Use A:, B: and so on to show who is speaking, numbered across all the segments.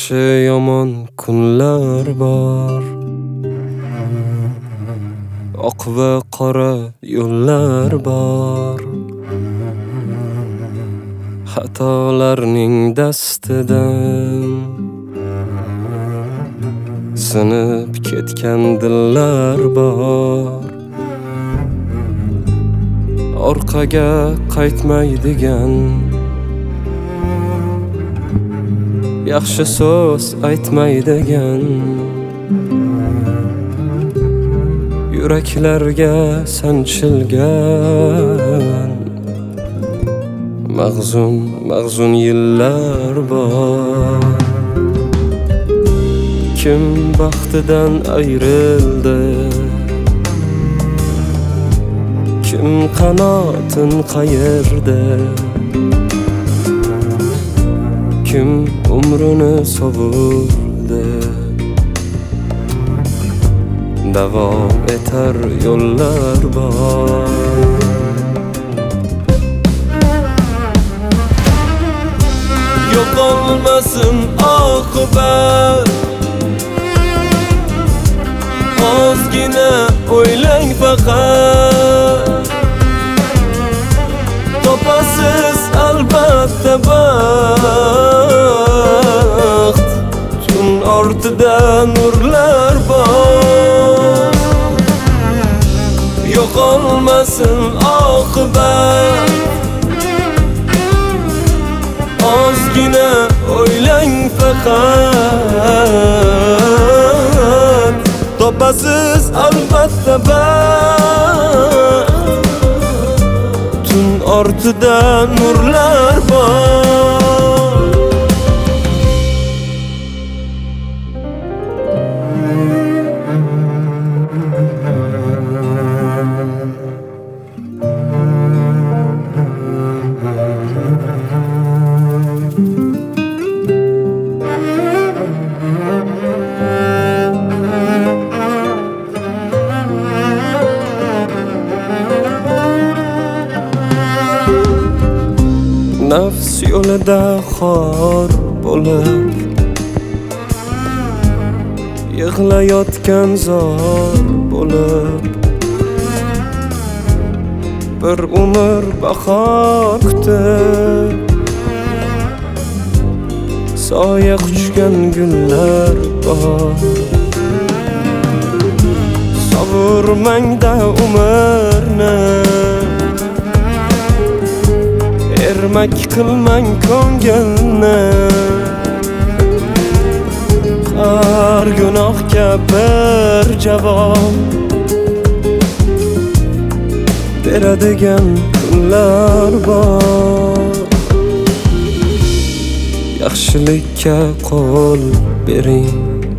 A: Yaxshi yomon kunlar bor, oq va qora yo'llar bor. Xatolarning dastidan sinib ketgan dillar bor. Orqaga qaytmaydigan yaxshi so'z aytmaydigan yuraklarga sanchilgan mag'zun yillar bor. Kim baxtidan ayrildi, kim qanotin qayirdi, kim umrini sovurdi. Davom etar yo'llar bor. Yo'qolmasin oqibat, ozgina o'ylang faqat. Topasiz albatta baxt, tun ortida nurlar bor. Yo'qolmasin oqibat, ozgina o'ylang faqat. Topasiz albatta baxt, tun ortida nurlar bor. Nafs yo'lida xor bo'lib yig'layotgan zor bo'lib, bir umr bahor kutib soya quchgan gullar bor. Sovurmangda umrni, ermak qilmang ko'ngilni. Har gunohga bir javob beradigan kunlar bor. Yaxshilikka qo'l bering,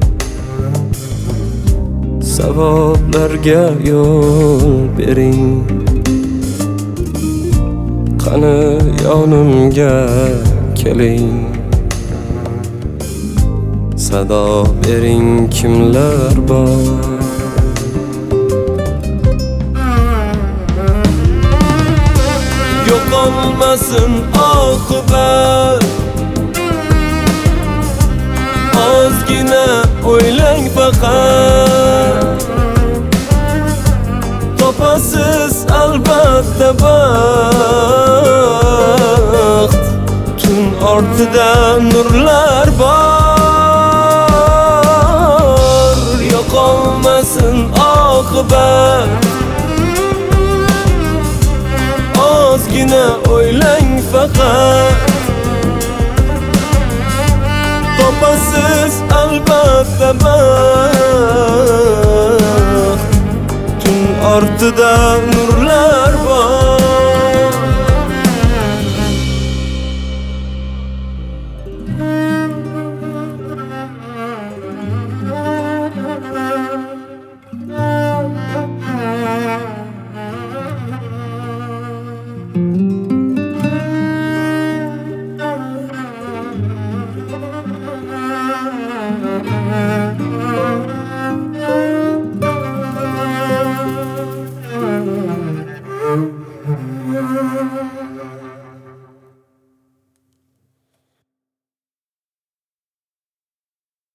A: savoblarga yo'l bering. Qani yonimga keling, sado bering kimlar bor. Yo'qolmasin oqibat, ozgina o'ylang faqat. Topasiz albatta baxt, tun ortida nurlar bor. Yo'qolmasin oqibat, ozgina o'ylang faqat. Topasiz albatta baxt, tun ortida nurlar bor.